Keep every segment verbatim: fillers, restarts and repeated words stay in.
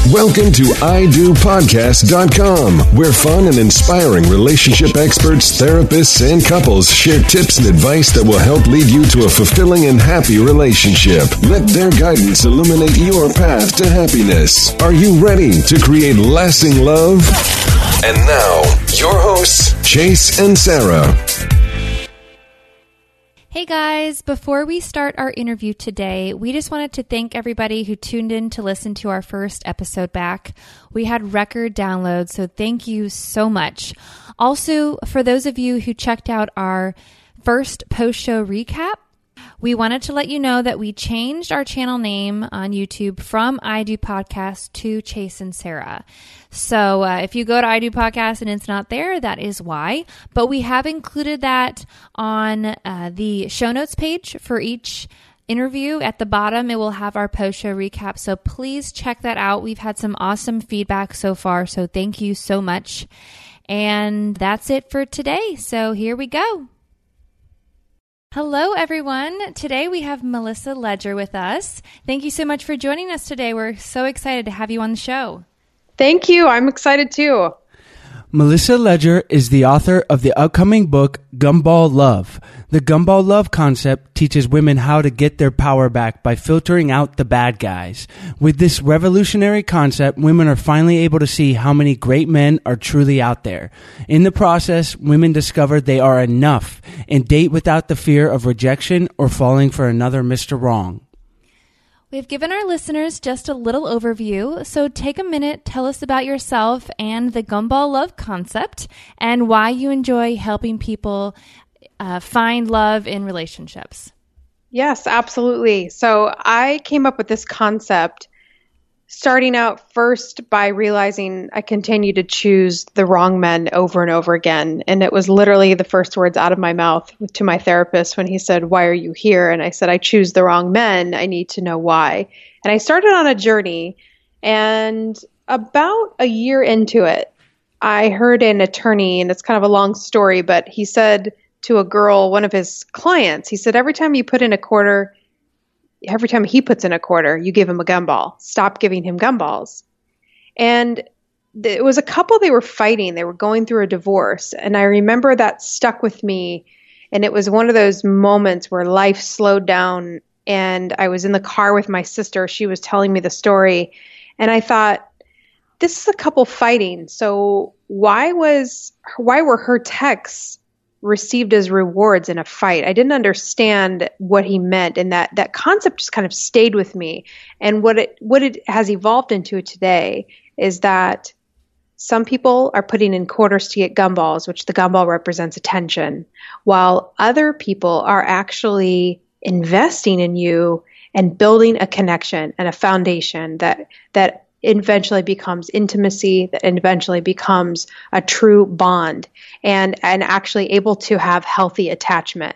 Welcome to I Do Podcast dot com, where fun and inspiring relationship experts, therapists, and couples share tips and advice that will help lead you to a fulfilling and happy relationship. Let their guidance illuminate your path to happiness. Are you ready to create lasting love? And now, your hosts, Chase and Sarah. Hey guys, before we start our interview today, we just wanted to thank everybody who tuned in to listen to our first episode back. We had record downloads, so thank you so much. Also, for those of you who checked out our first post-show recap, we wanted to let you know that we changed our channel name on YouTube from I Do Podcast to Chase and Sarah. So uh, if you go to I Do Podcast and it's not there, that is why. But we have included that on uh, the show notes page for each interview. At the bottom, it will have our post-show recap. So please check that out. We've had some awesome feedback so far, so thank you so much. And that's it for today. So here we go. Hello, everyone. Today we have Melissa Ledger with us. Thank you so much for joining us today. We're so excited to have you on the show. Thank you. I'm excited too. Melissa Ledger is the author of the upcoming book, Gumball Love. The Gumball Love concept teaches women how to get their power back by filtering out the bad guys. With this revolutionary concept, women are finally able to see how many great men are truly out there. In the process, women discover they are enough and date without the fear of rejection or falling for another Mister Wrong. We've given our listeners just a little overview, so take a minute, tell us about yourself and the Gumball Love concept and why you enjoy helping people uh, find love in relationships. Yes, absolutely. So I came up with this concept starting out first by realizing I continue to choose the wrong men over and over again. And it was literally the first words out of my mouth to my therapist when he said, "Why are you here?" And I said, "I choose the wrong men. I need to know why." And I started on a journey, and about a year into it, I heard an attorney, and it's kind of a long story, but he said to a girl, one of his clients, he said, every time you put in a quarter, every time he puts in a quarter, you give him a gumball. Stop giving him gumballs. And th- it was a couple, they were fighting. They were going through a divorce. And I remember that stuck with me. And it was one of those moments where life slowed down. And I was in the car with my sister. She was telling me the story. And I thought, this is a couple fighting. So why was, why were her texts received as rewards in a fight? I didn't understand what he meant, and that that concept just kind of stayed with me. And what it what it has evolved into today is that some people are putting in quarters to get gumballs, which the gumball represents attention, while other people are actually investing in you and building a connection and a foundation that that eventually becomes intimacy, that eventually becomes a true bond, and and actually able to have healthy attachment.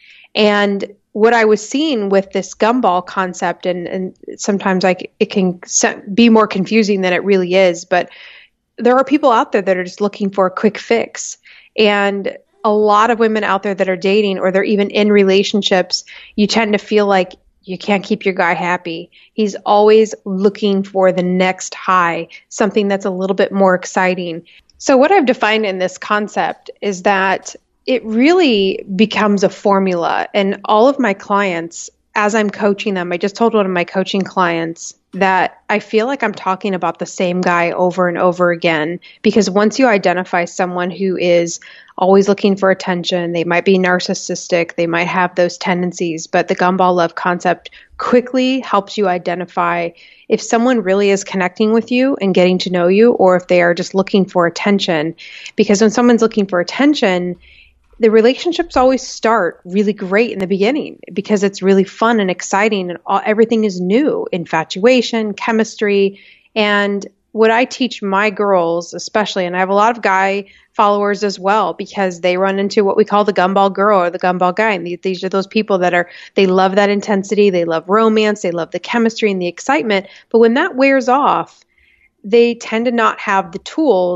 And what I was seeing with this gumball concept, and, and sometimes like it can be more confusing than it really is, but there are people out there that are just looking for a quick fix. And a lot of women out there that are dating, or they're even in relationships, you tend to feel like you can't keep your guy happy. He's always looking for the next high, something that's a little bit more exciting. So what I've defined in this concept is that it really becomes a formula. And all of my clients, as I'm coaching them, I just told one of my coaching clients that I feel like I'm talking about the same guy over and over again, because once you identify someone who is always looking for attention, they might be narcissistic, they might have those tendencies, but the Gumball Love concept quickly helps you identify if someone really is connecting with you and getting to know you, or if they are just looking for attention. Because when someone's looking for attention, the relationships always start really great in the beginning because it's really fun and exciting, and all, everything is new, infatuation, chemistry. And what I teach my girls, especially, and I have a lot of guy followers as well, because they run into what we call the gumball girl or the gumball guy. And these are those people that are, they love that intensity, they love romance, they love the chemistry and the excitement. But when that wears off, they tend to not have the tools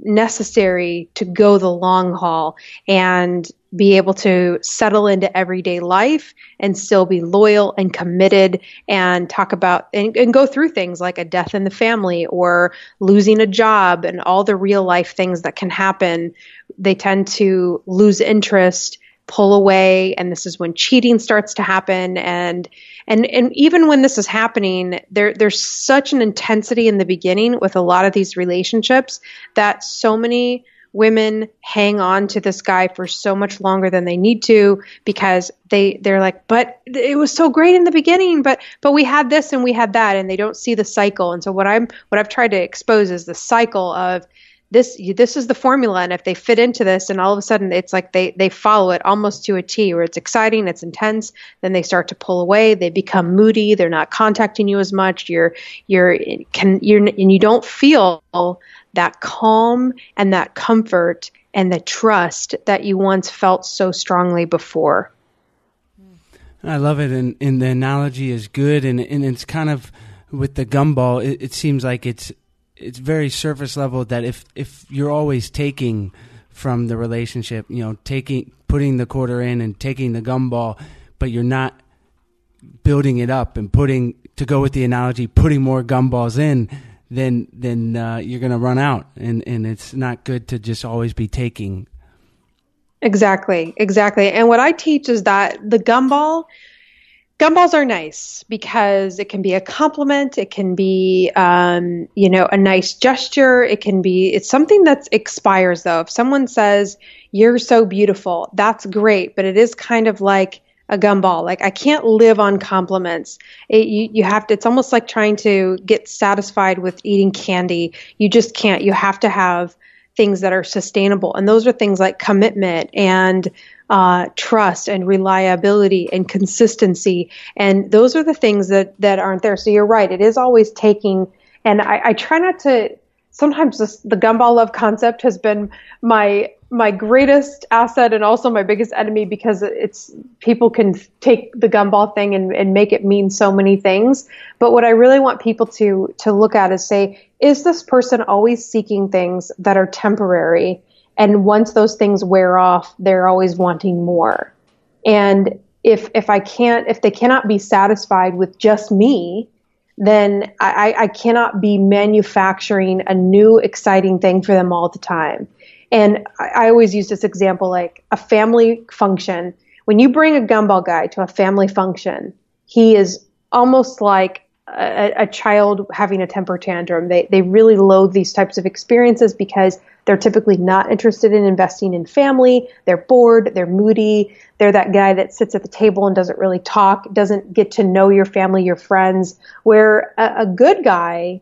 necessary to go the long haul and be able to settle into everyday life and still be loyal and committed and talk about and, and go through things like a death in the family or losing a job and all the real life things that can happen. They tend to lose interest, pull away, and this is when cheating starts to happen. And and and even when this is happening, there there's such an intensity in the beginning with a lot of these relationships that so many women hang on to this guy for so much longer than they need to because they they're like, but it was so great in the beginning, but but we had this and we had that, and they don't see the cycle. And so what I'm what I've tried to expose is the cycle of this this is the formula, and if they fit into this, and all of a sudden it's like they they follow it almost to a T, where it's exciting, it's intense, then they start to pull away, they become moody, they're not contacting you as much, you're you're can you're and you don't feel that calm and that comfort and the trust that you once felt so strongly before. I love it, and, and the analogy is good, and, and it's kind of with the gumball, it, it seems like it's it's very surface level that if, if you're always taking from the relationship, you know, taking putting the quarter in and taking the gumball, but you're not building it up and putting, to go with the analogy, putting more gumballs in, then then uh, you're going to run out, and, and it's not good to just always be taking. Exactly, exactly. And what I teach is that the gumball, gumballs are nice because it can be a compliment, it can be, um, you know, a nice gesture, it can be, it's something that expires though. If someone says, "You're so beautiful," that's great, but it is kind of like a gumball. Like, I can't live on compliments. It, you, you have to, it's almost like trying to get satisfied with eating candy. You just can't. You have to have things that are sustainable. And those are things like commitment and uh, trust and reliability and consistency. And those are the things that, that aren't there. So you're right. It is always taking, and I, I try not to, sometimes this, the gumball love concept has been my my greatest asset and also my biggest enemy, because it's, people can take the gumball thing and, and make it mean so many things. But what I really want people to to look at is say, is this person always seeking things that are temporary? And once those things wear off, they're always wanting more. And if if I can't, if they cannot be satisfied with just me, then I, I cannot be manufacturing a new exciting thing for them all the time. And I always use this example, like a family function. When you bring a gumball guy to a family function, he is almost like a, a child having a temper tantrum. They they really loathe these types of experiences because they're typically not interested in investing in family. They're bored. They're moody. They're that guy that sits at the table and doesn't really talk, doesn't get to know your family, your friends, where a, a good guy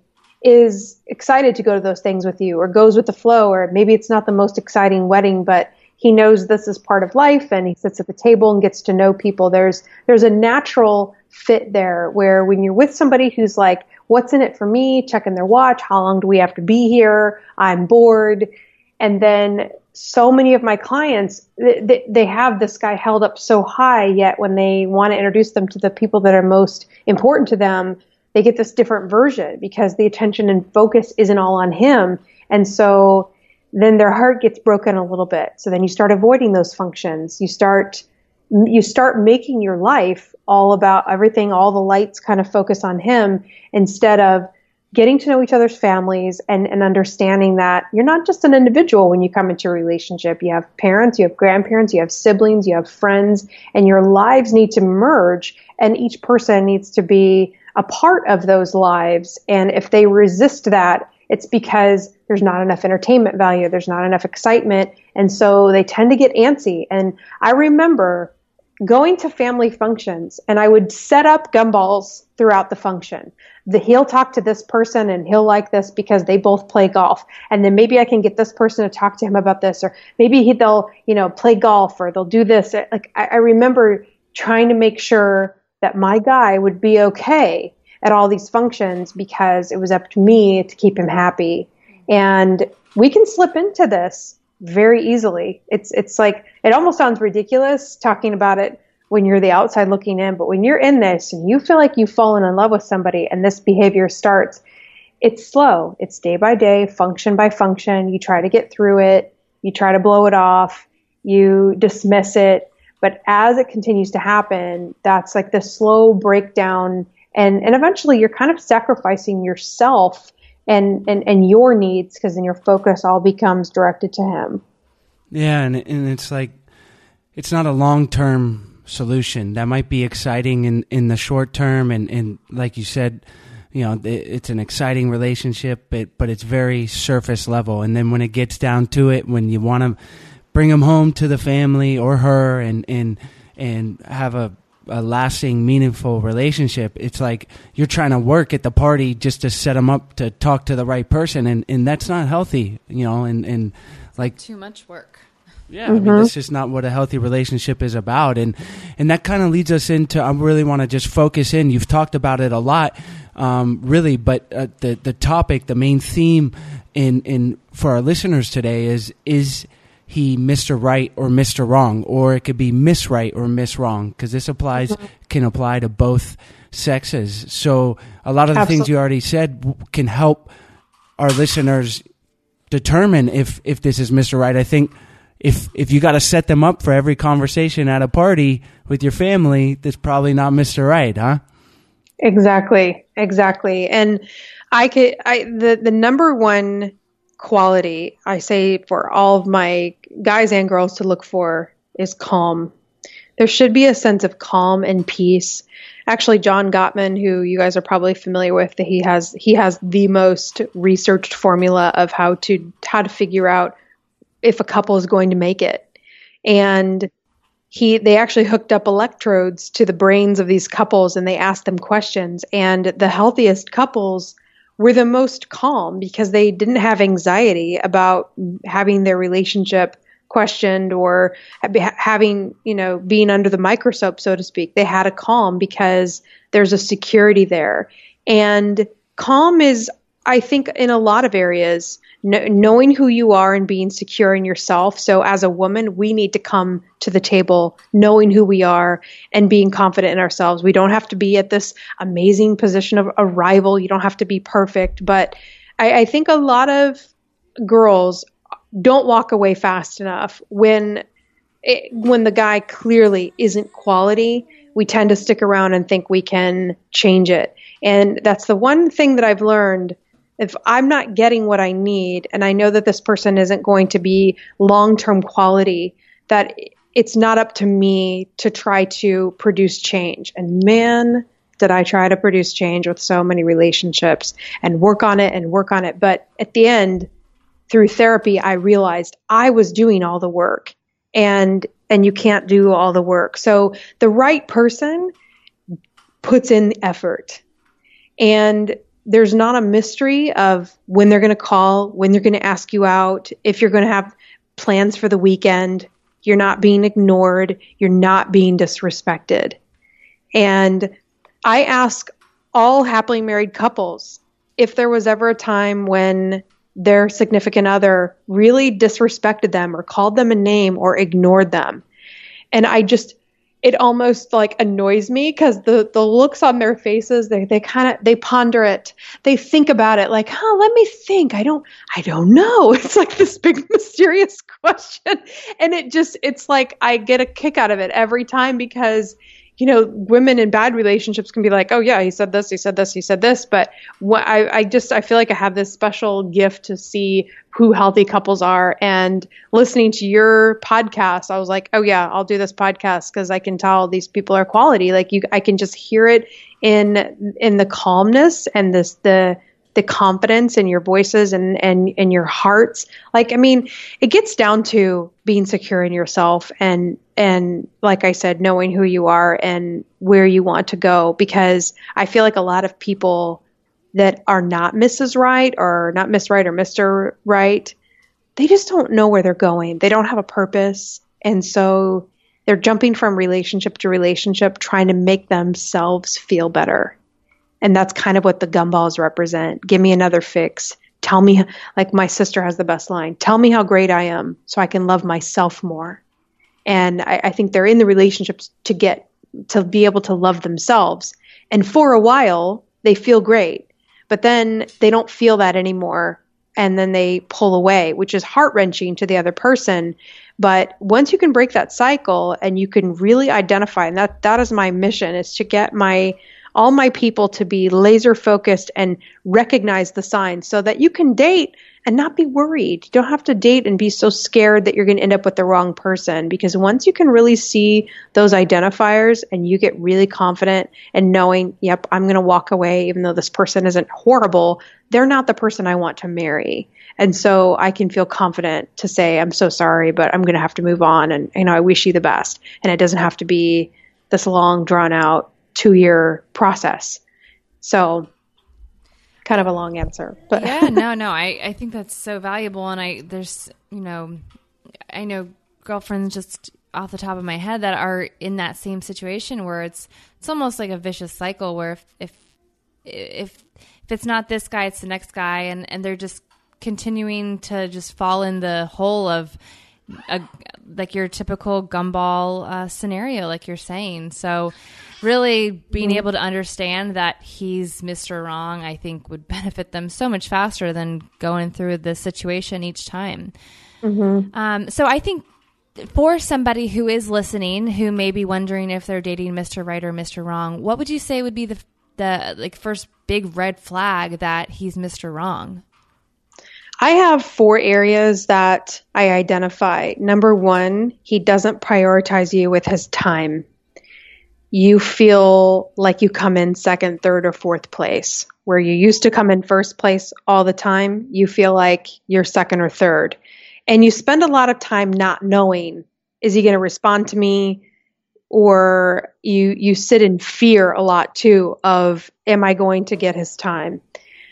is excited to go to those things with you, or goes with the flow, or maybe it's not the most exciting wedding, but he knows this is part of life and he sits at the table and gets to know people. There's, there's a natural fit there where when you're with somebody who's like, what's in it for me? Checking their watch. How long do we have to be here? I'm bored. And then so many of my clients, they, they have this guy held up so high, yet when they want to introduce them to the people that are most important to them, they get this different version because the attention and focus isn't all on him. And so then their heart gets broken a little bit. So then you start avoiding those functions. You start, you start making your life all about everything, all the lights kind of focus on him, instead of getting to know each other's families and, and understanding that you're not just an individual when you come into a relationship. You have parents, you have grandparents, you have siblings, you have friends, and your lives need to merge, and each person needs to be a part of those lives. And if they resist that, it's because there's not enough entertainment value, there's not enough excitement, and so they tend to get antsy. And I remember going to family functions, and I would set up gumballs throughout the function. The, he'll talk to this person and he'll like this because they both play golf. And then maybe I can get this person to talk to him about this, or maybe he, they'll, you know, play golf, or they'll do this. Like, I, I remember trying to make sure that my guy would be okay at all these functions because it was up to me to keep him happy. And we can slip into this very easily. It's it's like, it almost sounds ridiculous talking about it when you're the outside looking in, but when you're in this and you feel like you've fallen in love with somebody and this behavior starts, it's slow. It's day by day, function by function. You try to get through it. You try to blow it off. You dismiss it. But as it continues to happen, that's like the slow breakdown. And, and eventually you're kind of sacrificing yourself and, and, and your needs, because then your focus all becomes directed to him. Yeah. And, and it's like, it's not a long-term solution. That might be exciting in, in the short term. And, and like you said, you know, it's an exciting relationship, but, but it's very surface level. And then when it gets down to it, when you want to bring them home to the family or her and, and, and have a, a lasting, meaningful relationship, it's like you're trying to work at the party just to set them up to talk to the right person. And, and that's not healthy, you know, and, and like too much work. Yeah, I mean, this is not what a healthy relationship is about. And and that kind of leads us into, I really want to just focus in. You've talked about it a lot, um, really, but uh, the, the topic, the main theme in, in for our listeners today is, is he Mister Right or Mister Wrong? Or it could be Miss Right or Miss Wrong, because this applies, mm-hmm. can apply to both sexes. So a lot of the Absolutely. Things you already said can help our listeners determine if, if this is Mister Right. I think If if you got to set them up for every conversation at a party with your family, that's probably not Mister Right, huh? Exactly, exactly. And I could, I the the number one quality I say for all of my guys and girls to look for is calm. There should be a sense of calm and peace. Actually, John Gottman, who you guys are probably familiar with, he has he has the most researched formula of how to how to figure out if a couple is going to make it. And he, they actually hooked up electrodes to the brains of these couples and they asked them questions. And the healthiest couples were the most calm because they didn't have anxiety about having their relationship questioned or having, you know, being under the microscope, so to speak. They had a calm because there's a security there. And calm is, I think, in a lot of areas, knowing who you are and being secure in yourself. So as a woman, we need to come to the table knowing who we are and being confident in ourselves. We don't have to be at this amazing position of a rival. You don't have to be perfect. But I, I think a lot of girls don't walk away fast enough when it, when the guy clearly isn't quality. We tend to stick around and think we can change it. And that's the one thing that I've learned. If I'm not getting what I need, and I know that this person isn't going to be long-term quality, that it's not up to me to try to produce change. And man, did I try to produce change with so many relationships and work on it and work on it. But at the end, through therapy, I realized I was doing all the work, and and you can't do all the work. So the right person puts in the effort. And there's not a mystery of when they're going to call, when they're going to ask you out, if you're going to have plans for the weekend. You're not being ignored. You're not being disrespected. And I ask all happily married couples if there was ever a time when their significant other really disrespected them or called them a name or ignored them. And I just, it almost like annoys me because the, the looks on their faces, they, they kind of, they ponder it. They think about it like, huh, let me think. I don't, I don't know. It's like this big mysterious question. And it just, it's like, I get a kick out of it every time because, you know, women in bad relationships can be like, oh yeah, he said this, he said this, he said this. But what I, I just, I feel like I have this special gift to see who healthy couples are. And listening to your podcast, I was like, oh yeah, I'll do this podcast because I can tell these people are quality. Like you, I can just hear it in, in the calmness and this, the, the confidence in your voices and, and, and your hearts. Like, I mean, it gets down to being secure in yourself and, and like I said, knowing who you are and where you want to go, because I feel like a lot of people that are not Missus Right or not Miss Right or Mister Right, they just don't know where they're going. They don't have a purpose. And so they're jumping from relationship to relationship, trying to make themselves feel better. And that's kind of what the gumballs represent. Give me another fix. Tell me, like my sister has the best line, tell me how great I am so I can love myself more. And I, I think they're in the relationships to get, to be able to love themselves. And for a while, they feel great. but then they don't feel that anymore. And then they pull away, which is heart-wrenching to the other person. But once you can break that cycle and you can really identify, and that, that is my mission, is to get my all my people to be laser focused and recognize the signs so that you can date and not be worried. You don't have to date and be so scared that you're going to end up with the wrong person, because once you can really see those identifiers and you get really confident and knowing, yep, I'm going to walk away even though this person isn't horrible, they're not the person I want to marry. And so I can feel confident to say, I'm so sorry, but I'm going to have to move on. And, you know, I wish you the best. And it doesn't have to be this long, drawn out two year process. So kind of a long answer, but yeah, no, no, I, I think that's so valuable. And I, there's, you know, I know girlfriends just off the top of my head that are in that same situation where it's, it's almost like a vicious cycle where if, if, if, if it's not this guy, it's the next guy. And, and they're just continuing to just fall in the hole of a, like your typical gumball uh, scenario, like you're saying. So really being mm-hmm. able to understand that he's Mister Wrong, I think would benefit them so much faster than going through the situation each time. Mm-hmm. Um, so I think for somebody who is listening, who may be wondering if they're dating Mister Right or Mister Wrong, what would you say would be the, the like first big red flag that he's Mister Wrong? I have four areas that I identify. Number one, he doesn't prioritize you with his time. You feel like you come in second, third, or fourth place. Where you used to come in first place all the time, you feel like you're second or third. And you spend a lot of time not knowing, is he going to respond to me? Or you you sit in fear a lot too of, am I going to get his time?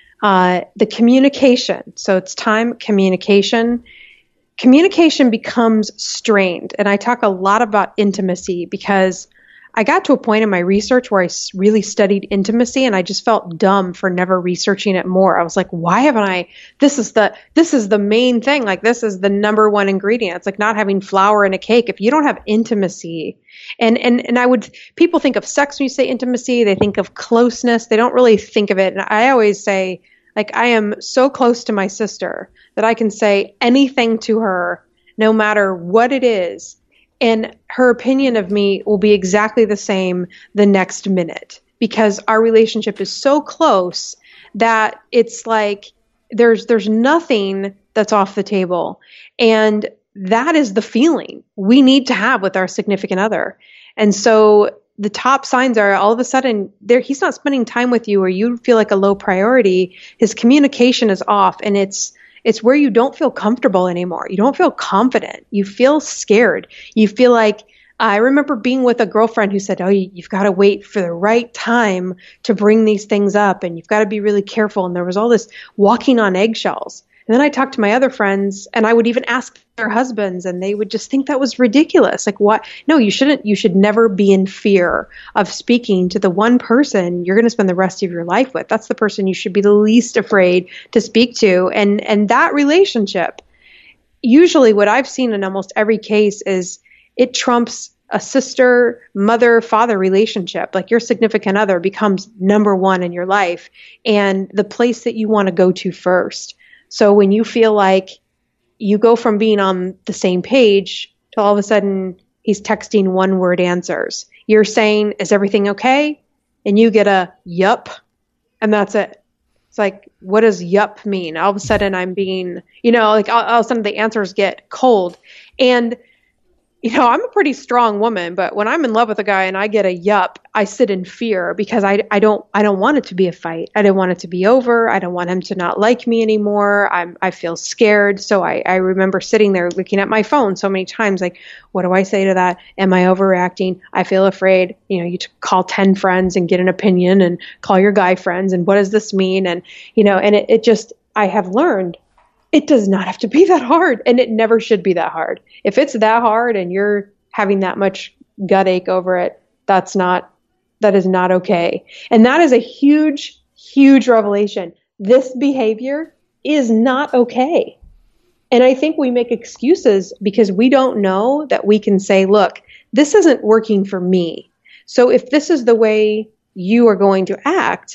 Uh, the communication. So it's time, communication. Communication becomes strained. And I talk a lot about intimacy because I got to a point in my research where I really studied intimacy and I just felt dumb for never researching it more. I was like, why haven't I, this is the, this is the main thing. Like this is the number one ingredient. It's like not having flour in a cake. If you don't have intimacy and, and, and I would, people think of sex when you say intimacy, they think of closeness. They don't really think of it. And I always say, like, I am so close to my sister that I can say anything to her, no matter what it is. And her opinion of me will be exactly the same the next minute because our relationship is so close that it's like there's there's nothing that's off the table. And that is the feeling we need to have with our significant other. And so the top signs are all of a sudden there he's not spending time with you or you feel like a low priority. His communication is off and it's It's where you don't feel comfortable anymore. You don't feel confident. You feel scared. You feel like, I remember being with a girlfriend who said, oh, you've got to wait for the right time to bring these things up and you've got to be really careful. And there was all this walking on eggshells. And then I talked to my other friends and I would even ask their husbands and they would just think that was ridiculous. Like what? No, you shouldn't. You should never be in fear of speaking to the one person you're going to spend the rest of your life with. That's the person you should be the least afraid to speak to. And, and that relationship, usually what I've seen in almost every case is it trumps a sister, mother, father relationship. Like your significant other becomes number one in your life and the place that you want to go to first. So when you feel like you go from being on the same page to all of a sudden he's texting one word answers. You're saying, is everything okay? And you get a yup. And that's it. It's like, what does yup mean? All of a sudden I'm being, you know, like all, all of a sudden the answers get cold. And you know, I'm a pretty strong woman, but when I'm in love with a guy and I get a yup, I sit in fear because I, I don't, I don't want it to be a fight. I don't want it to be over. I don't want him to not like me anymore. I'm, I feel scared. So I, I remember sitting there looking at my phone so many times, like, what do I say to that? Am I overreacting? I feel afraid. You know, you t- call ten friends and get an opinion and call your guy friends. And what does this mean? And, you know, and it, it just, I have learned it does not have to be that hard, and it never should be that hard. If it's that hard and you're having that much gut ache over it, that's not, that is not okay. And that is a huge, huge revelation. This behavior is not okay. And I think we make excuses because we don't know that we can say, look, this isn't working for me. So if this is the way you are going to act,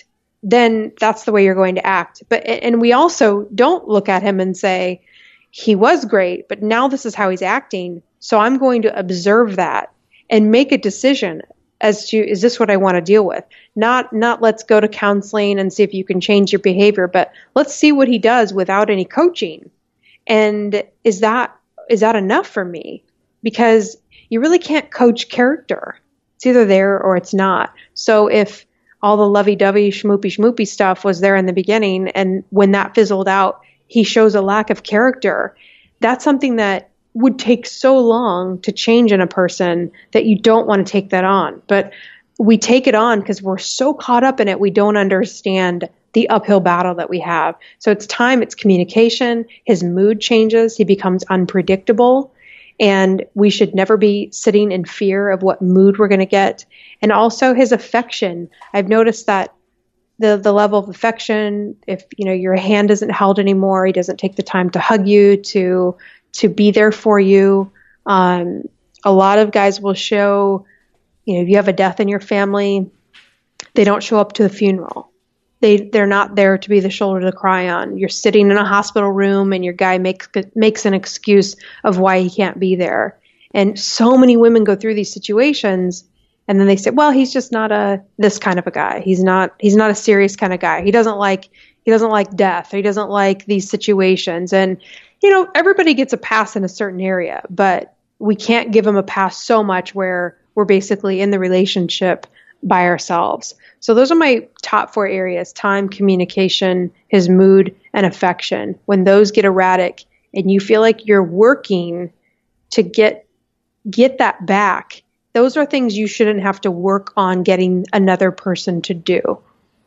then that's the way you're going to act. But, and we also don't look at him and say, he was great, but now this is how he's acting. So I'm going to observe that and make a decision as to, is this what I want to deal with? Not, not let's go to counseling and see if you can change your behavior, but let's see what he does without any coaching. And is that, is that enough for me? Because you really can't coach character. It's either there or it's not. So if all the lovey-dovey, schmoopy, schmoopy stuff was there in the beginning, and when that fizzled out, he shows a lack of character, that's something that would take so long to change in a person that you don't want to take that on. But we take it on because we're so caught up in it, we don't understand the uphill battle that we have. So it's time, it's communication. His mood changes. He becomes unpredictable. And we should never be sitting in fear of what mood we're going to get. And also his affection. I've noticed that the the level of affection, if you know your hand isn't held anymore, he doesn't take the time to hug you, to to be there for you. Um, a lot of guys will show, you know, if you have a death in your family, they don't show up to the funeral. They they're not there to be the shoulder to cry on. You're sitting in a hospital room and your guy makes makes an excuse of why he can't be there. And so many women go through these situations, and then they say, well, he's just not a this kind of a guy. He's not he's not a serious kind of guy. He doesn't like he doesn't like death. Or he doesn't like these situations. And you know, everybody gets a pass in a certain area, but we can't give them a pass so much where we're basically in the relationship by ourselves. So those are my top four areas: time, communication, his mood, and affection. When those get erratic and you feel like you're working to get get that back, those are things you shouldn't have to work on getting another person to do.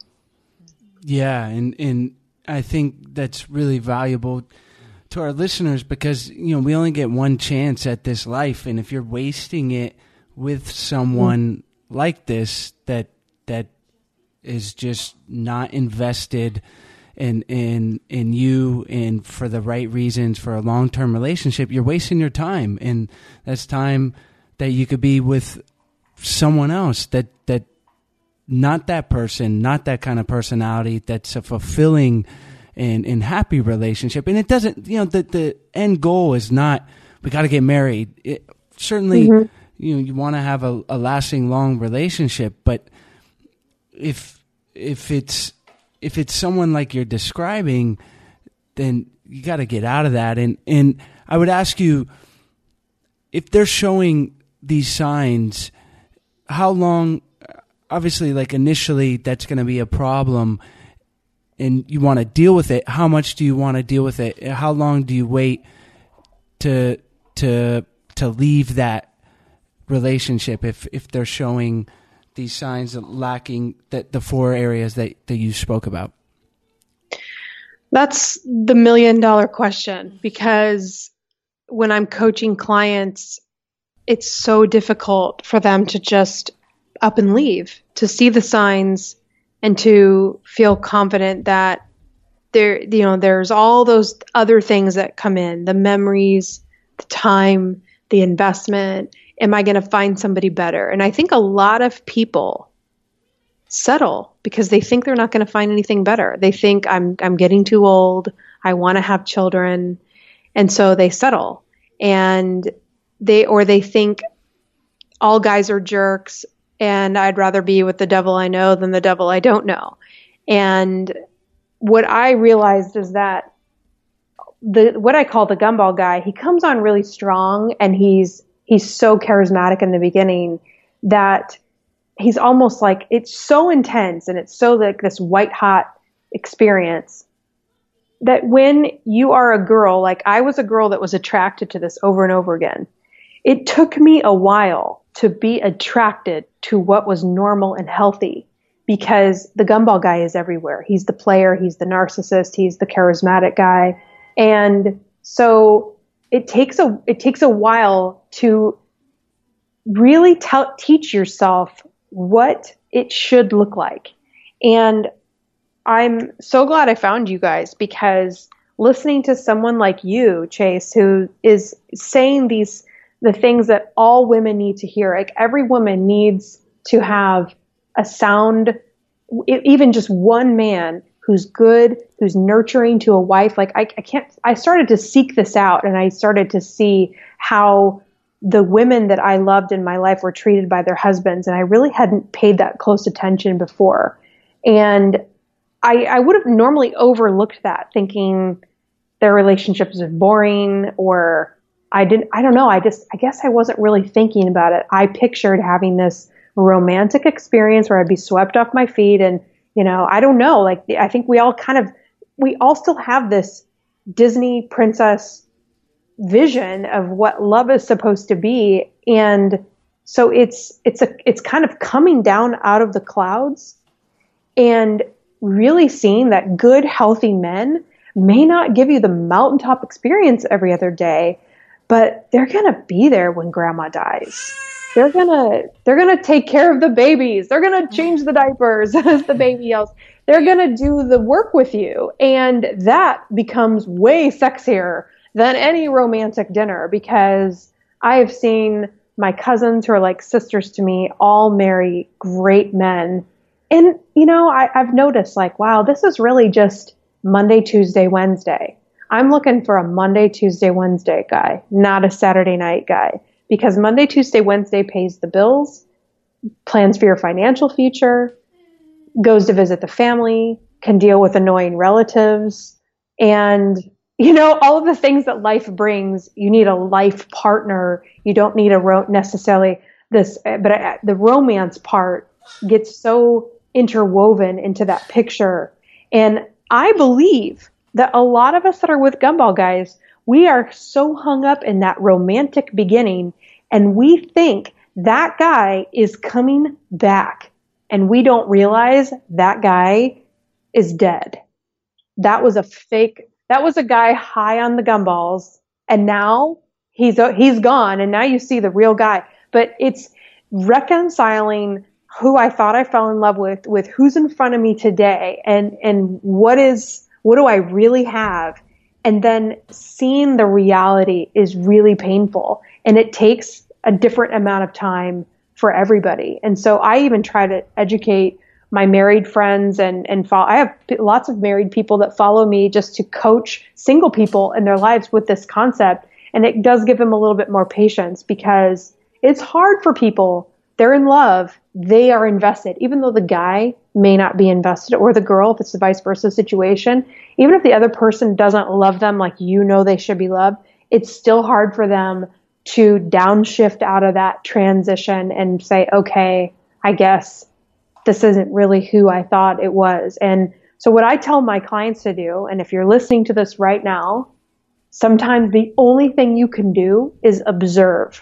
Yeah, and, and I think that's really valuable to our listeners because, you know, we only get one chance at this life, and if you're wasting it with someone mm-hmm. like this that that is just not invested in in in you and for the right reasons for a long-term relationship, you're wasting your time, and that's time that you could be with someone else that that not that person, not that kind of personality that's a fulfilling and, and happy relationship. And it doesn't, you know, the, the end goal is not, we got to get married. It, certainly, mm-hmm. you know, you want to have a, a lasting, long relationship, but if, if it's, if it's someone like you're describing, then you got to get out of that. And, and I would ask you, if they're showing these signs, how long, obviously, like initially that's going to be a problem and you want to deal with it. How much do you want to deal with it? How long do you wait to to to leave that relationship if if they're showing these signs of lacking that the four areas that, that you spoke about? That's the million dollar question, because when I'm coaching clients, it's so difficult for them to just up and leave, to see the signs and to feel confident that there, you know, there's all those other things that come in, the memories, the time, the investment. Am I going to find somebody better? And I think a lot of people settle because they think they're not going to find anything better. They think I'm, I'm getting too old. I want to have children. And so they settle, and they, or they think all guys are jerks, and I'd rather be with the devil I know than the devil I don't know. And what I realized is that the what I call the gumball guy, he comes on really strong, and he's he's so charismatic in the beginning that he's almost like, it's so intense and it's so like this white hot experience that when you are a girl, like I was a girl that was attracted to this over and over again. It took me a while to be attracted to what was normal and healthy, because the gumball guy is everywhere. He's the player, he's the narcissist, he's the charismatic guy. And so it takes a, it takes a while to really tell, teach yourself what it should look like. And I'm so glad I found you guys, because listening to someone like you, Chase, who is saying these the things that all women need to hear. Like every woman needs to have a sound even just one man who's good, who's nurturing to a wife. Like I, I can't, I started to seek this out, and I started to see how the women that I loved in my life were treated by their husbands. And I really hadn't paid that close attention before. And I, I would have normally overlooked that, thinking their relationships are boring, or I didn't, I don't know. I just, I guess I wasn't really thinking about it. I pictured having this romantic experience where I'd be swept off my feet. And, you know, I don't know, like, I think we all kind of, we all still have this Disney princess vision of what love is supposed to be. And so it's, it's a, it's kind of coming down out of the clouds and really seeing that good, healthy men may not give you the mountaintop experience every other day, but they're going to be there when grandma dies. They're going to, they're going to take care of the babies. They're going to change the diapers as the baby yells. They're going to do the work with you. And that becomes way sexier than any romantic dinner, because I have seen my cousins who are like sisters to me all marry great men. And, you know, I, I've noticed like, wow, this is really just Monday, Tuesday, Wednesday. I'm looking for a Monday, Tuesday, Wednesday guy, not a Saturday night guy, because Monday, Tuesday, Wednesday pays the bills, plans for your financial future, goes to visit the family, can deal with annoying relatives, and you know, all of the things that life brings. You need a life partner. You don't need a ro- necessarily this, but I, the romance part gets so interwoven into that picture. And I believe that a lot of us that are with Gumball Guys, we are so hung up in that romantic beginning, and we think that guy is coming back, and we don't realize that guy is dead. That was a fake. That was a guy high on the gumballs, and now he's he's gone, and now you see the real guy. But it's reconciling who I thought I fell in love with with who's in front of me today, and and what is what do I really have, and then seeing the reality is really painful, and it takes a different amount of time for everybody. And so I even try to educate my married friends and, and follow, I have lots of married people that follow me just to coach single people in their lives with this concept. And it does give them a little bit more patience, because it's hard for people. They're in love. They are invested, even though the guy may not be invested, or the girl, if it's the vice versa situation. Even if the other person doesn't love them like you know they should be loved, it's still hard for them to downshift out of that transition and say, okay, I guess this isn't really who I thought it was. And so what I tell my clients to do, and if you're listening to this right now, sometimes the only thing you can do is observe.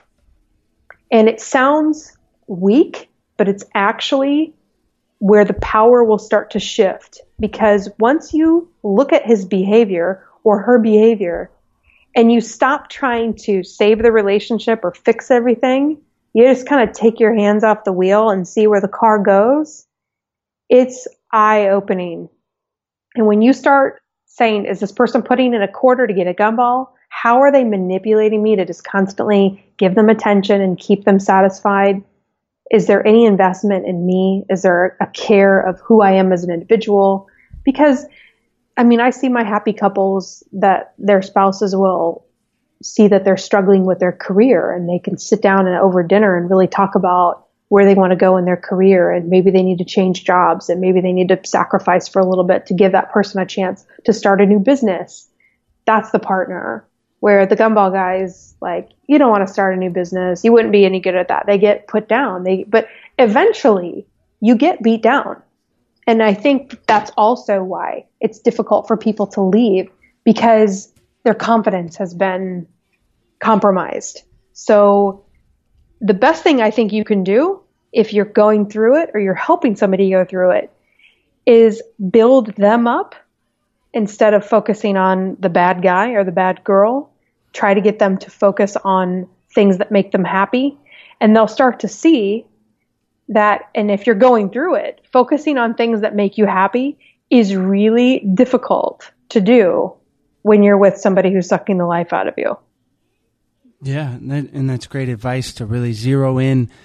And it sounds weak, but it's actually where the power will start to shift. Because once you look at his behavior or her behavior, and you stop trying to save the relationship or fix everything, you just kind of take your hands off the wheel and see where the car goes. It's eye-opening. And when you start saying, is this person putting in a quarter to get a gumball? How are they manipulating me to just constantly give them attention and keep them satisfied? Is there any investment in me? Is there a care of who I am as an individual? Because, I mean, I see my happy couples that their spouses will see that they're struggling with their career, and they can sit down and over dinner and really talk about where they want to go in their career, and maybe they need to change jobs, and maybe they need to sacrifice for a little bit to give that person a chance to start a new business. That's the partner. Where the Gumball Guys, like, you don't want to start a new business. You wouldn't be any good at that. They get put down. They, but eventually you get beat down. And I think that's also why it's difficult for people to leave, because their confidence has been compromised. So the best thing I think you can do if you're going through it or you're helping somebody go through it is build them up instead of focusing on the bad guy or the bad girl. Try to get them to focus on things that make them happy, and they'll start to see that. And if you're going through it, focusing on things that make you happy is really difficult to do when you're with somebody who's sucking the life out of you. Yeah, and, that, and that's great advice, to really zero in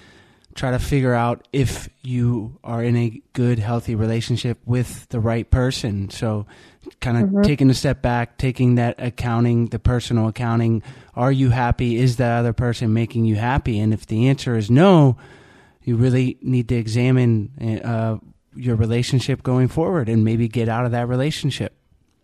try to figure out if you are in a good, healthy relationship with the right person. So kind of mm-hmm. taking a step back, taking that accounting, the personal accounting. Are you happy? Is the other person making you happy? And if the answer is no, you really need to examine uh, your relationship going forward and maybe get out of that relationship.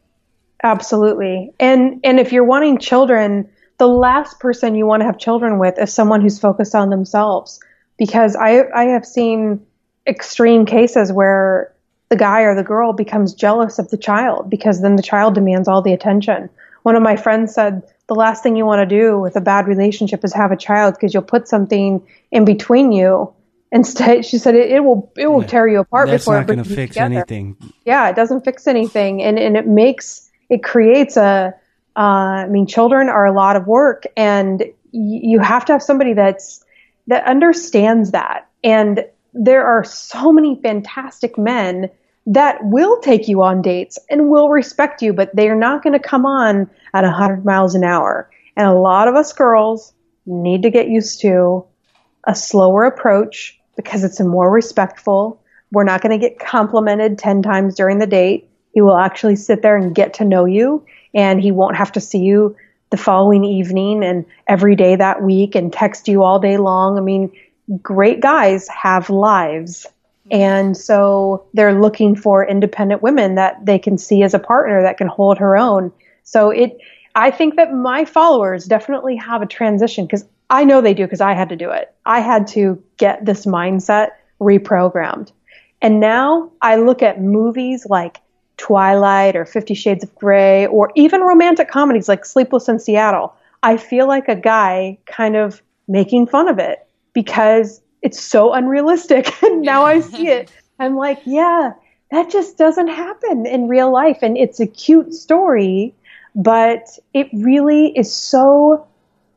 Absolutely. And and if you're wanting children, the last person you want to have children with is someone who's focused on themselves. Because I I have seen extreme cases where the guy or the girl becomes jealous of the child because then the child demands all the attention. One of my friends said the last thing you want to do with a bad relationship is have a child because you'll put something in between you. Instead, she said it, it will it will tear you apart That's before not it brings going to you fix together. anything. Yeah, it doesn't fix anything, and and it makes it creates a. Uh, I mean, children are a lot of work, and y- you have to have somebody that's that understands that. And there are so many fantastic men that will take you on dates and will respect you, but they are not going to come on at one hundred miles an hour. And a lot of us girls need to get used to a slower approach because it's more respectful. We're not going to get complimented ten times during the date. He will actually sit there and get to know you, and he won't have to see you the following evening and every day that week and text you all day long. I mean, great guys have lives. And so they're looking for independent women that they can see as a partner that can hold her own. So it, I think that my followers definitely have a transition because I know they do because I had to do it. I had to get this mindset reprogrammed. And now I look at movies like Twilight or Fifty Shades of Grey or even romantic comedies like Sleepless in Seattle. I feel like a guy kind of making fun of it because it's so unrealistic. And now I see it. I'm like, yeah, that just doesn't happen in real life. And it's a cute story, but it really is so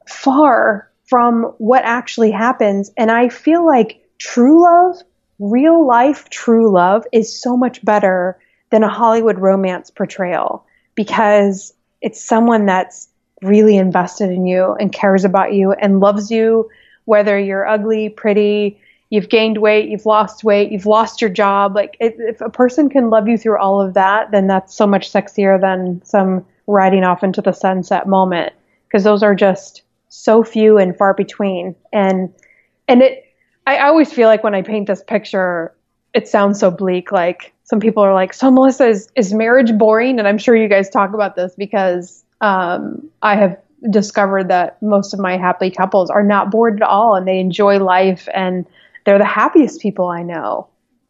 far from what actually happens. And I feel like true love, real life true love is so much better than a Hollywood romance portrayal because it's someone that's really invested in you and cares about you and loves you, whether you're ugly, pretty, you've gained weight, you've lost weight, you've lost your job. Like if, if a person can love you through all of that, then that's so much sexier than some riding off into the sunset moment because those are just so few and far between. And, and it, I always feel like when I paint this picture, it sounds so bleak. Like some people are like, so Melissa, is, is marriage boring? And I'm sure you guys talk about this because um, I have discovered that most of my happy couples are not bored at all and they enjoy life and they're the happiest people I know.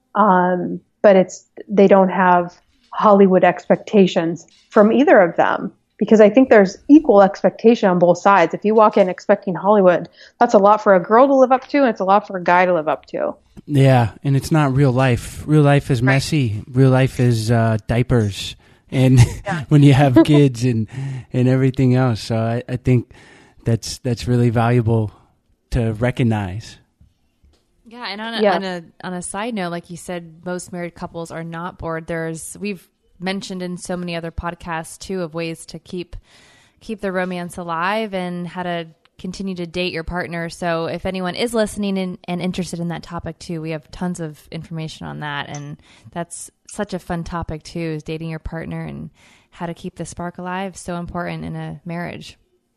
Um, but it's, they don't have Hollywood expectations from either of them because I think there's equal expectation on both sides. If you walk in expecting Hollywood, that's a lot for a girl to live up to and it's a lot for a guy to live up to. Yeah, and it's not real life. Real life is messy. Real life is uh, diapers and yeah. when you have kids and, and everything else. So I, I think that's that's really valuable to recognize. Yeah, and on a, yeah. on a on a side note, like you said, most married couples are not bored. There's we've mentioned in so many other podcasts too of ways to keep keep the romance alive and how to continue to date your partner. So if anyone is listening and, and interested in that topic too, we have tons of information on that. And that's such a fun topic too, is dating your partner and how to keep the spark alive. So important in a marriage.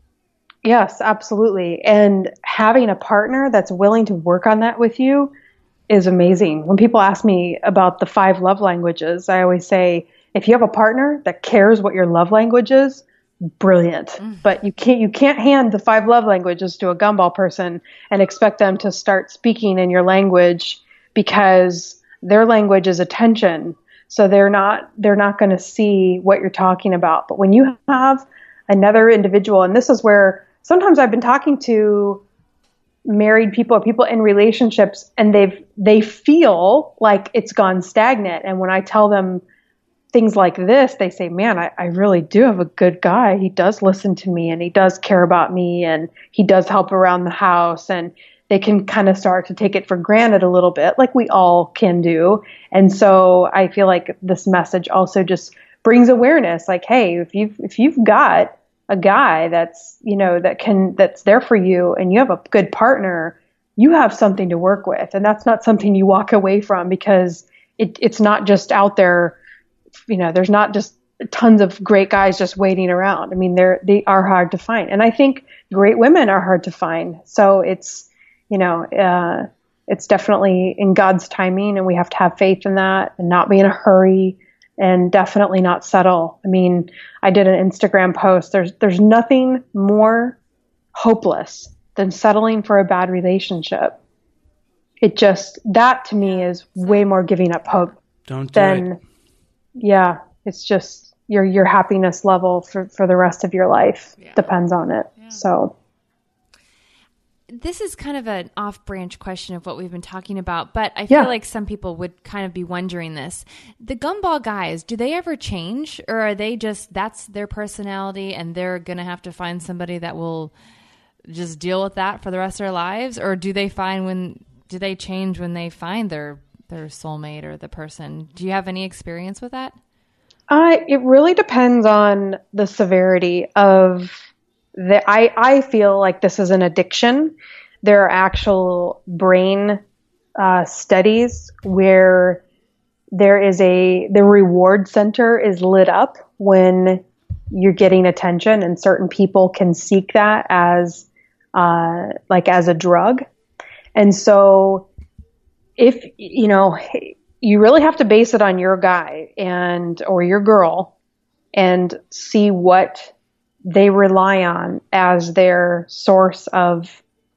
Yes, absolutely. And having a partner that's willing to work on that with you is amazing. When people ask me about the five love languages, I always say, if you have a partner that cares what your love language is, brilliant. Mm. But you can't you can't hand the five love languages to a gumball person and expect them to start speaking in your language because their language is attention. So they're not they're not going to see what you're talking about. But when you have another individual, and this is where sometimes I've been talking to married people or people in relationships and they've they feel like it's gone stagnant. And when I tell them things like this, they say, man, I, I really do have a good guy. He does listen to me and he does care about me and he does help around the house. And they can kind of start to take it for granted a little bit, like we all can do. And so I feel like this message also just brings awareness, like, hey, if you've, if you've got a guy that's, you know, that can, that's there for you and you have a good partner, you have something to work with. And that's not something you walk away from, because it, it's not just out there. You know, there's not just tons of great guys just waiting around. I mean, they're, they are hard to find. And I think great women are hard to find. So it's, you know, uh, it's definitely in God's timing, and we have to have faith in that and not be in a hurry, and definitely not settle. I mean, I did an Instagram post. There's, there's nothing more hopeless than settling for a bad relationship. It just, that to me is way more giving up hope. Don't do than, it. Yeah, it's just your, your happiness level for, for the rest of your life Yeah. depends on it. Yeah. So this is kind of an off-branch question of what we've been talking about, but I feel Yeah. like some people would kind of be wondering this. The gumball guys, do they ever change, or are they just, that's their personality and they're going to have to find somebody that will just deal with that for the rest of their lives? Or do they find when, do they change when they find their, their soulmate or the person? Do you have any experience with that? Uh, it really depends on the severity of the, I, I feel like this is an addiction. There are actual brain uh, studies where there is a, the reward center is lit up when you're getting attention, and certain people can seek that as, uh, like as a drug. And so if, you know, you really have to base it on your guy and, or your girl, and see what they rely on as their source of,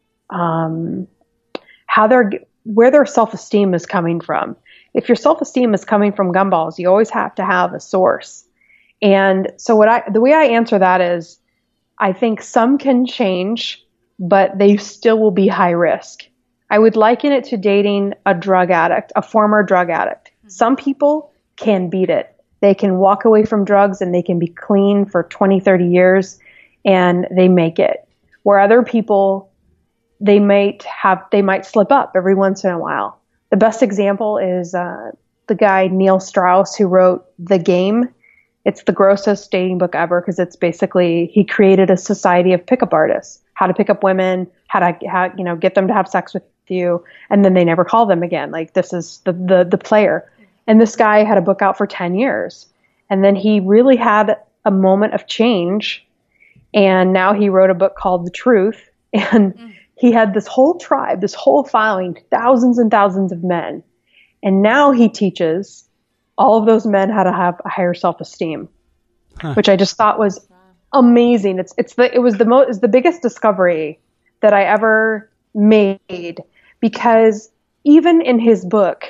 um, how they're, where their self-esteem is coming from. If your self-esteem is coming from gumballs, you always have to have a source. And so what I, the way I answer that is, I think some can change, but they still will be high risk. I would liken it to dating a drug addict, a former drug addict. Some people can beat it. They can walk away from drugs and they can be clean for twenty, thirty years and they make it. Where other people, they might have, they might slip up every once in a while. The best example is uh, the guy Neil Strauss, who wrote The Game. It's the grossest dating book ever, because it's basically, he created a society of pickup artists, how to pick up women, how to, how, you know, get them to have sex with you, and then they never call them again. Like, this is the, the, the player. And this guy had a book out for ten years. And then he really had a moment of change. And now he wrote a book called The Truth. And mm. he had this whole tribe, this whole following, thousands and thousands of men. And now he teaches all of those men how to have a higher self-esteem, huh. which I just thought was amazing. It's, it's the, it was the most, it's the biggest discovery that I ever made, because even in his book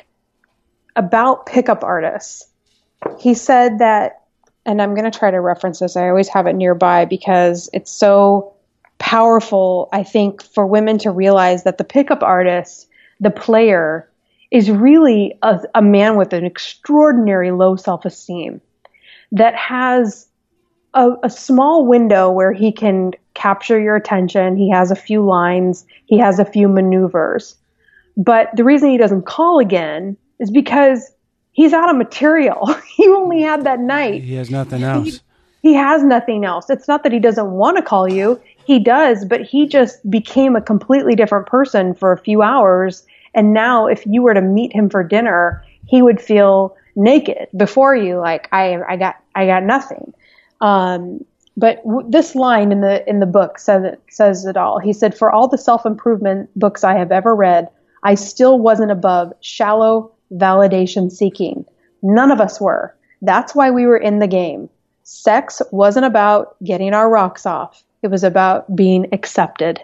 about pickup artists, he said that, and I'm going to try to reference this. I always have it nearby because it's so powerful, I think, for women to realize that the pickup artist, the player, is really a, a man with an extraordinary low self-esteem that has a, a small window where he can capture your attention. He has a few lines. He has a few maneuvers. But the reason he doesn't call again is because he's out of material. He only had that night. He has nothing else. He, he has nothing else. It's not that he doesn't want to call you. He does, but he just became a completely different person for a few hours. And now if you were to meet him for dinner, he would feel naked before you. Like, I, I got, I got nothing. Um, but w- this line in the, in the book says it, says it all. He said, "For all the self-improvement books I have ever read, I still wasn't above shallow validation seeking. None of us were. That's why we were in the game. Sex wasn't about getting our rocks off. It was about being accepted."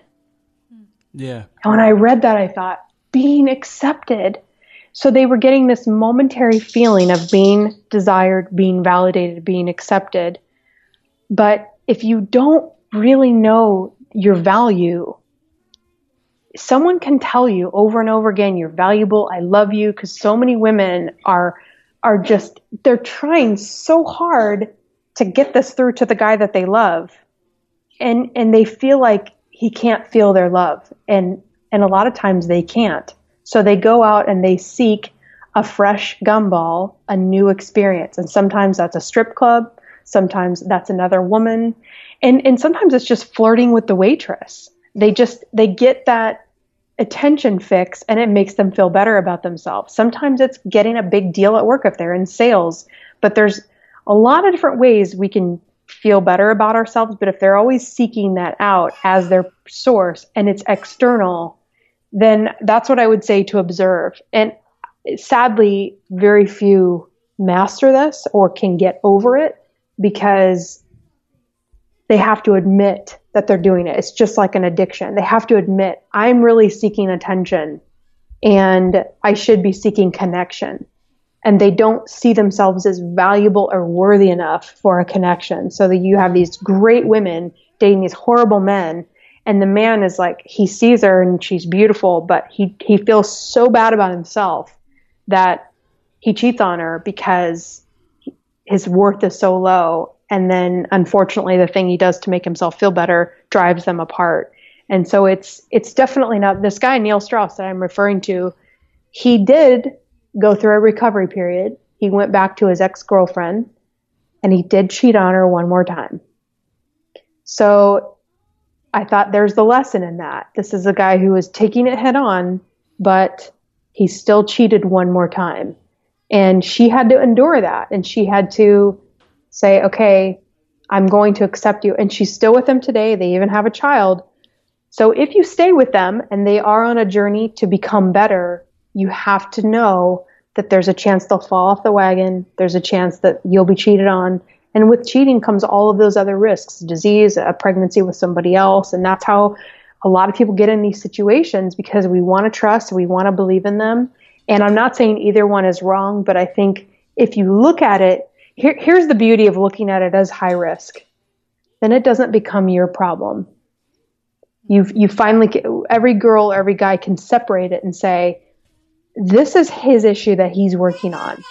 Yeah. And when I read that, I thought, being accepted. So they were getting this momentary feeling of being desired, being validated, being accepted. But if you don't really know your value, someone can tell you over and over again, "You're valuable. I love you." Because so many women are, are just, they're trying so hard to get this through to the guy that they love. And, and they feel like he can't feel their love. And, and a lot of times they can't. So they go out and they seek a fresh gumball, a new experience. And sometimes that's a strip club. Sometimes that's another woman. And, and sometimes it's just flirting with the waitress. They just, they get that attention fix and it makes them feel better about themselves. Sometimes it's getting a big deal at work if they're in sales, but there's a lot of different ways we can feel better about ourselves. But if they're always seeking that out as their source and it's external, then that's what I would say to observe. And sadly, very few master this or can get over it because they have to admit that they're doing it. It's just like an addiction. They have to admit, I'm really seeking attention and I should be seeking connection. And they don't see themselves as valuable or worthy enough for a connection. So that you have these great women dating these horrible men, and the man is like, he sees her and she's beautiful, but he, he feels so bad about himself that he cheats on her because his worth is so low. And then unfortunately, the thing he does to make himself feel better drives them apart. And so it's, it's definitely not this guy, Neil Strauss, that I'm referring to. He did go through a recovery period. He went back to his ex-girlfriend and he did cheat on her one more time. So I thought there's the lesson in that. This is a guy who was taking it head on, but he still cheated one more time. And she had to endure that. And she had to say, okay, I'm going to accept you. And she's still with him today. They even have a child. So if you stay with them and they are on a journey to become better, you have to know that there's a chance they'll fall off the wagon. There's a chance that you'll be cheated on. And with cheating comes all of those other risks, disease, a pregnancy with somebody else. And that's how a lot of people get in these situations, because we want to trust, we want to believe in them. And I'm not saying either one is wrong, but I think if you look at it, here, here's the beauty of looking at it as high risk. Then it doesn't become your problem. You you finally, every girl, every guy can separate it and say, this is his issue that he's working on.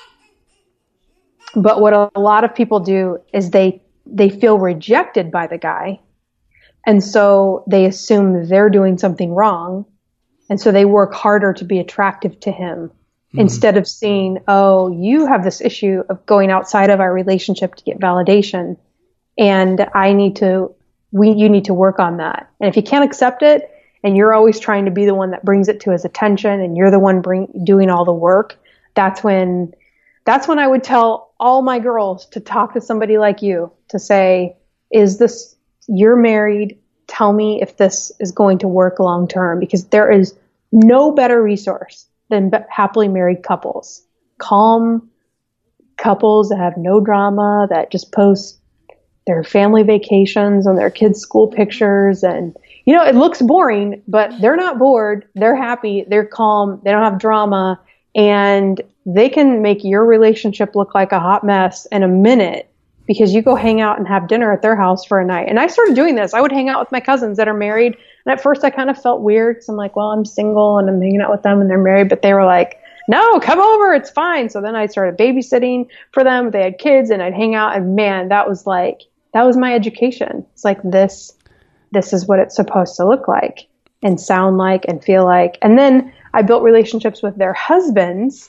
But what a lot of people do is they they feel rejected by the guy. And so they assume they're doing something wrong. And so they work harder to be attractive to him mm-hmm. instead of seeing, oh, you have this issue of going outside of our relationship to get validation. And I need to, we, you need to work on that. And if you can't accept it and you're always trying to be the one that brings it to his attention and you're the one bring, doing all the work, that's when, that's when I would tell all my girls to talk to somebody like you to say, is this, you're married, tell me if this is going to work long term, because there is no better resource than happily married couples, calm couples that have no drama, that just post their family vacations and their kids' school pictures. And, you know, it looks boring, but they're not bored. They're happy. They're calm. They don't have drama. And they can make your relationship look like a hot mess in a minute, because you go hang out and have dinner at their house for a night. And I started doing this. I would hang out with my cousins that are married. And at first I kind of felt weird because I'm like, well, I'm single and I'm hanging out with them and they're married. But they were like, no, come over. It's fine. So then I started babysitting for them. They had kids and I'd hang out. And man, that was like, that was my education. It's like this, this is what it's supposed to look like and sound like and feel like. And then I built relationships with their husbands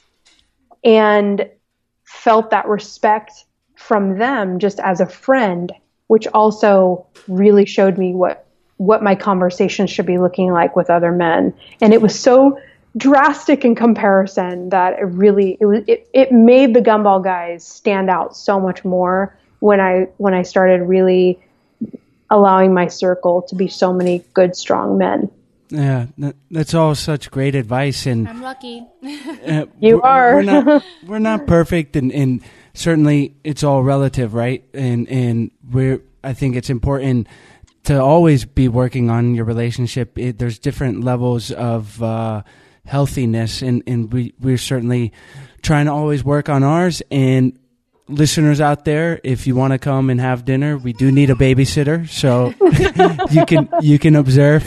and felt that respect from them just as a friend, which also really showed me what, what my conversations should be looking like with other men. And it was so drastic in comparison that it really, it was, it, it made the Gumball guys stand out so much more when I, when I started really allowing my circle to be so many good, strong men. Yeah, that's all such great advice, and I'm lucky. uh, you we're, are. We're not, we're not perfect, and, and certainly it's all relative, right? And and we're. I think it's important to always be working on your relationship. It, there's different levels of uh, healthiness, and and we we're certainly trying to always work on ours. And listeners out there, if you want to come and have dinner, we do need a babysitter, so you can you can observe.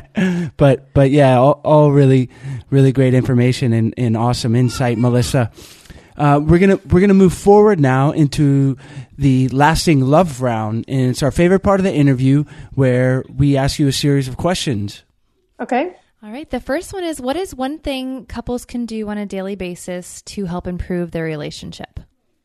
but but yeah, all, all really really great information and, and awesome insight, Melissa. Uh, we're gonna we're gonna move forward now into the lasting love round, and it's our favorite part of the interview where we ask you a series of questions. Okay. All right. The first one is, what is one thing couples can do on a daily basis to help improve their relationship?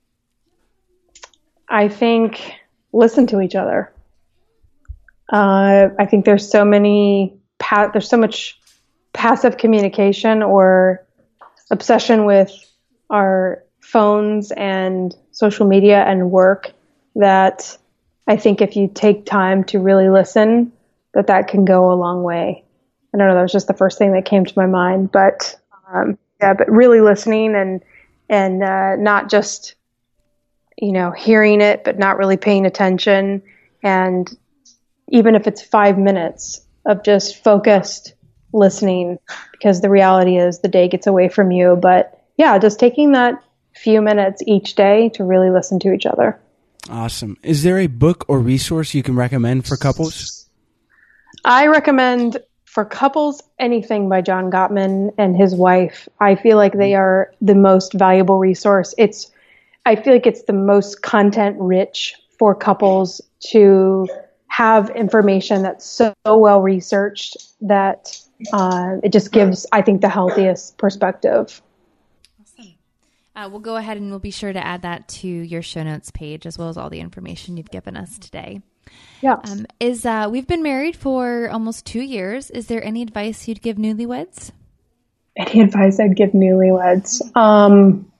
I think listen to each other. Uh, I think there's so many, pa- there's so much passive communication or obsession with our phones and social media and work that I think if you take time to really listen, that that can go a long way. I don't know, that was just the first thing that came to my mind, but um, yeah, but really listening and, and uh, not just, you know, hearing it, but not really paying attention. And even if it's five minutes of just focused listening, because the reality is the day gets away from you. But yeah, just taking that few minutes each day to really listen to each other. Awesome. Is there a book or resource you can recommend for couples? I recommend for couples anything by John Gottman and his wife. I feel like they are the most valuable resource. It's, I feel like it's the most content rich for couples to have information that's so, so well researched that uh, it just gives, I think, the healthiest perspective. Awesome. Uh, we'll go ahead and we'll be sure to add that to your show notes page as well as all the information you've given us today. Yeah. Um, is uh, we've been married for almost two years. Is there any advice you'd give newlyweds? Any advice I'd give newlyweds? Um,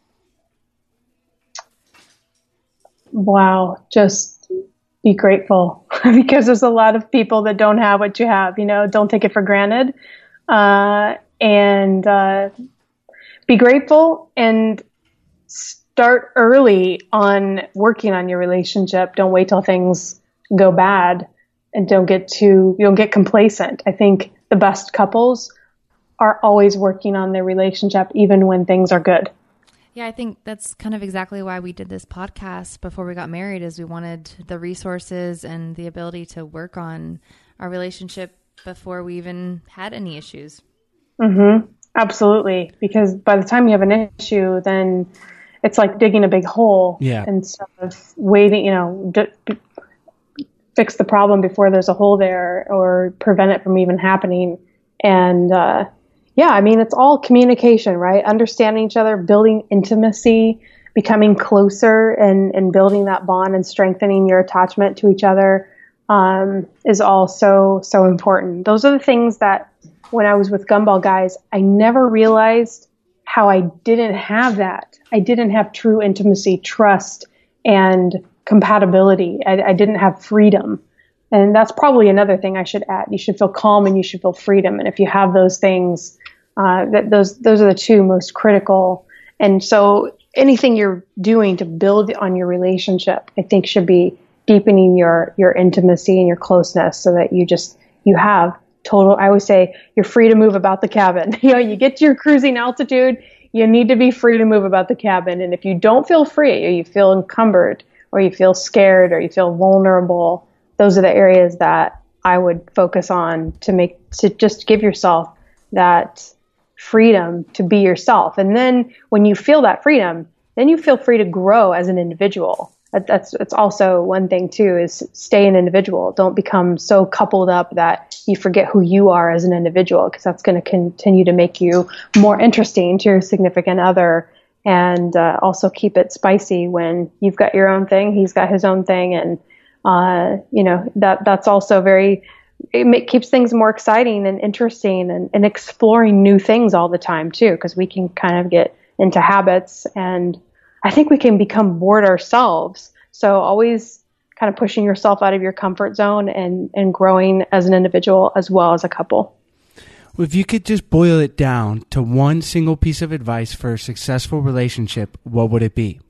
wow. Just be grateful because there's a lot of people that don't have what you have, you know, don't take it for granted. Uh, and, uh, be grateful and start early on working on your relationship. Don't wait till things go bad and don't get too, you don't get complacent. I think the best couples are always working on their relationship, even when things are good. Yeah, I think that's kind of exactly why we did this podcast before we got married, is we wanted the resources and the ability to work on our relationship before we even had any issues. Mm-hmm. Absolutely. Because by the time you have an issue, then it's like digging a big hole yeah. instead of waiting, you know, d- fix the problem before there's a hole there or prevent it from even happening. And, uh, yeah, I mean, it's all communication, right? Understanding each other, building intimacy, becoming closer and, and building that bond and strengthening your attachment to each other um, is all so, so important. Those are the things that when I was with Gumball Guys, I never realized how I didn't have that. I didn't have true intimacy, trust, and compatibility. I, I didn't have freedom. And that's probably another thing I should add. You should feel calm and you should feel freedom. And if you have those things, Uh, that those those are the two most critical. And so anything you're doing to build on your relationship, I think should be deepening your your intimacy and your closeness so that you just you have total, I always say, you're free to move about the cabin. You know, you get to your cruising altitude, you need to be free to move about the cabin. And if you don't feel free, or you feel encumbered, or you feel scared, or you feel vulnerable, those are the areas that I would focus on to make to just give yourself that freedom to be yourself. And then when you feel that freedom, then you feel free to grow as an individual. That, that's, it's also one thing too, is stay an individual. Don't become so coupled up that you forget who you are as an individual, because that's going to continue to make you more interesting to your significant other. And uh, also keep it spicy when you've got your own thing, he's got his own thing. And, uh, you know, that that's also very, it make, keeps things more exciting and interesting and, and exploring new things all the time too, because we can kind of get into habits and I think we can become bored ourselves. So always kind of pushing yourself out of your comfort zone and, and growing as an individual as well as a couple. Well, if you could just boil it down to one single piece of advice for a successful relationship, what would it be?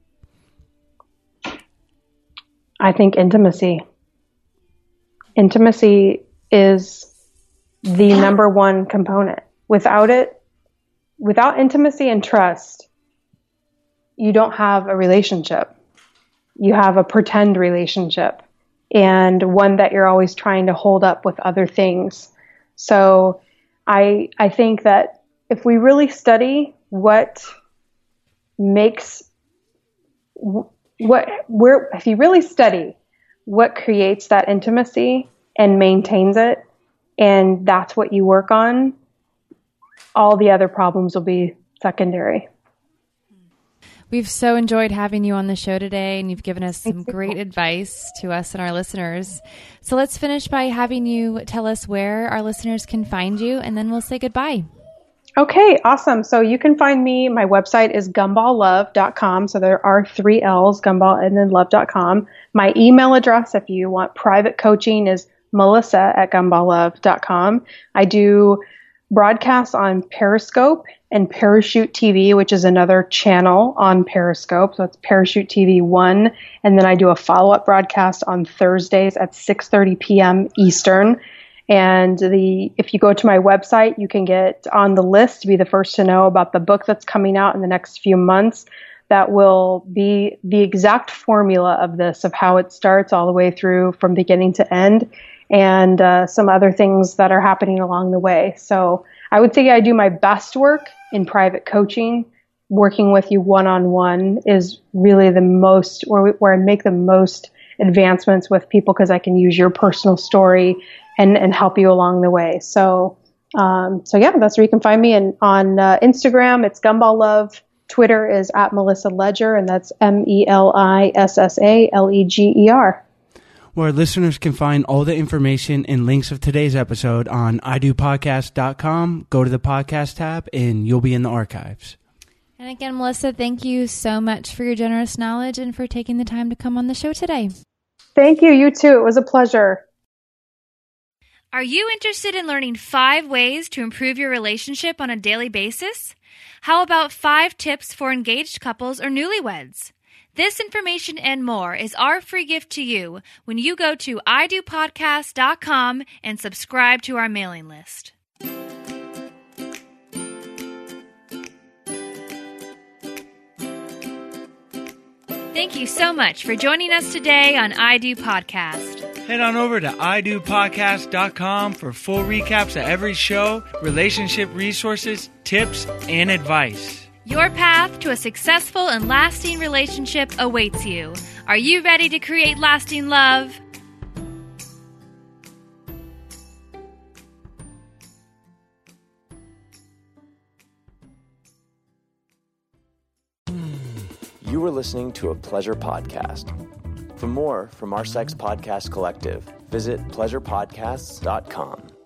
I think intimacy. Intimacy is the number one component. Without it, without intimacy and trust, you don't have a relationship. You have a pretend relationship and one that you're always trying to hold up with other things. So I I think that if we really study what makes what where if you really study what creates that intimacy and maintains it, and that's what you work on, all the other problems will be secondary. We've so enjoyed having you on the show today, and you've given us some great advice to us and our listeners. So let's finish by having you tell us where our listeners can find you, and then we'll say goodbye. Okay, awesome. So you can find me. My website is gumball love dot com. So there are three L's, gumball and then love dot com. My email address, if you want private coaching, is melissa at gumball love dot com. I do broadcasts on Periscope and Parachute T V, which is another channel on Periscope. So it's Parachute T V one. And then I do a follow-up broadcast on Thursdays at six thirty p.m. Eastern. And the if you go to my website, you can get on the list to be the first to know about the book that's coming out in the next few months. That will be the exact formula of this, of how it starts all the way through from beginning to end, and uh, some other things that are happening along the way. So I would say I do my best work in private coaching. Working with you one-on-one is really the most, where, where I make the most advancements with people, because I can use your personal story and, and help you along the way. So, um, so yeah, that's where you can find me. And on uh, Instagram, it's Gumball Love. Twitter is at Melissa Ledger, and that's M E L I S S A L E G E R. Where listeners can find all the information and links of today's episode on I do podcast dot com. Go to the podcast tab, and you'll be in the archives. And again, Melissa, thank you so much for your generous knowledge and for taking the time to come on the show today. Thank you. You too. It was a pleasure. Are you interested in learning five ways to improve your relationship on a daily basis? How about five tips for engaged couples or newlyweds? This information and more is our free gift to you when you go to I do podcast dot com and subscribe to our mailing list. Thank you so much for joining us today on I Do Podcast. Head on over to I do podcast dot com for full recaps of every show, relationship resources, tips, and advice. Your path to a successful and lasting relationship awaits you. Are you ready to create lasting love? You were listening to a Pleasure Podcast. For more from our Sex Podcast Collective, visit pleasure podcasts dot com.